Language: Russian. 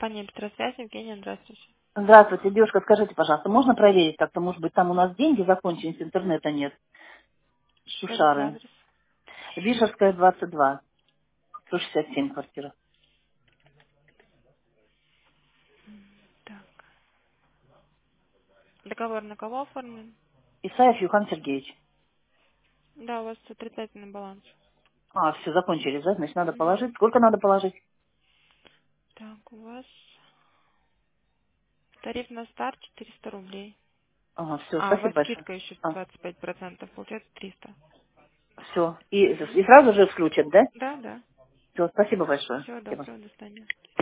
компания «Быстросвязь». Евгения, здравствуйте. Здравствуйте, девушка, скажите, пожалуйста, можно проверить как-то, может быть, там у нас деньги закончились, интернета нет, Скажите Шушары. адрес. Вишерская, 22, 167 квартира. Так. Договор на кого оформлен? Исаев Юхан Сергеевич. Да, у вас отрицательный баланс. А, все, закончились, да? Значит, надо Мгм. положить. Сколько надо положить? Так, у вас тариф на старт 400 рублей. Ага, все, А, у спасибо вас большое. скидка еще А, 25%, получается 300. все. Мгм. И сразу же включат, да? Да, да. Все, спасибо большое. Всего Спасибо. доброго, до свидания.